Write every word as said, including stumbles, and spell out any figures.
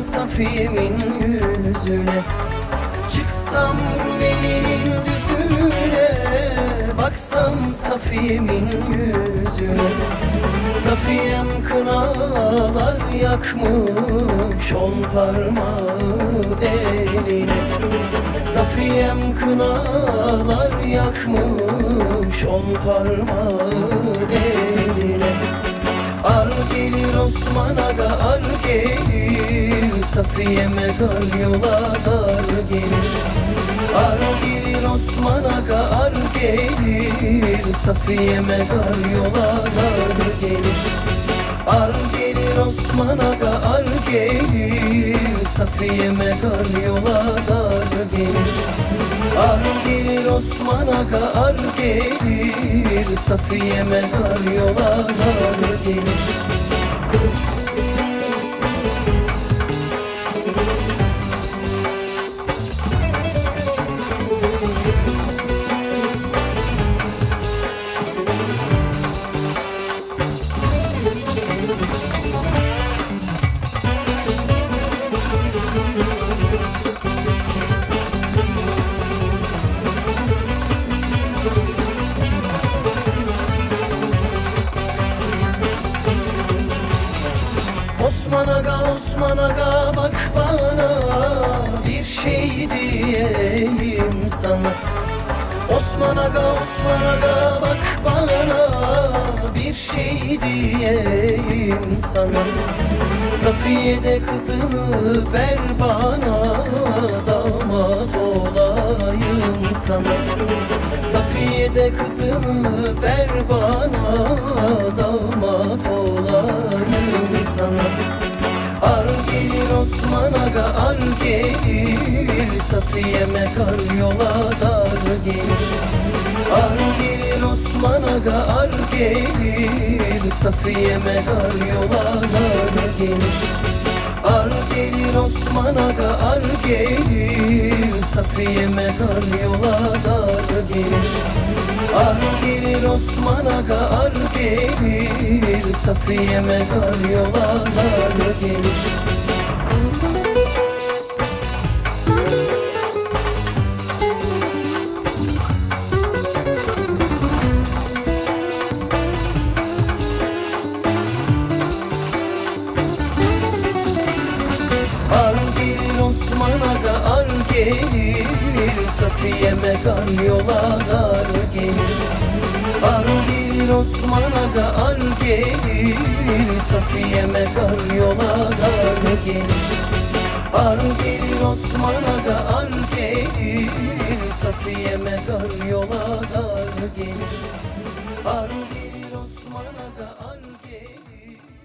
Safiye'min yüzüne, çıksam Rumeli'nin düzüne, baksam Safiye'min yüzüne. Safiyem kınalar yakmış on parmağı eline. Safiyem kınalar yakmış on parmağı eline. Ar gelir Osman Aga, ar gelir Safiye'me gar yola dar gelir. Ar gelir Osman Aga, ar gelir Safiye'me gar yola dar gelir. Ar gelir Osman Aga, ar gelir Safiye'me gar yola dar gelir. Ar gelir Osman Aga, ar gelir Safiye'me gar yola dar gelir. Osman Aga, Osman Aga bak bana, bir şey diyeyim sana. Osman Aga, Osman Aga bak bana, bir şey diyeyim sana. Safiye de kızını ver bana, damat olayım sana. Safiye de kızını ver bana, damat olayım sana. Ar gelir Osman Aga, ar gelir Safiye'me kar yola dar gelir. Ar gelir Osman Aga, ar gelir Safiye'me kar yola dar gelir. Ar gelir Osman Aga, ar gelir Safiye'me kar yola dar gelir. Ar gelir Osman Aga, ar gelir Safiye'me kar yola dar gelir. Ar gelir Osman Aga, ar gelir Safiye'me kar yola dar gelir. Ar gelir Osman Aga, ar gelir Safiye'me kar yola dar gelir. Ar gelir Osman Aga, ar gelir Safiye'me kar yola dar gelir. Ar gelir Osman Aga, ar gelir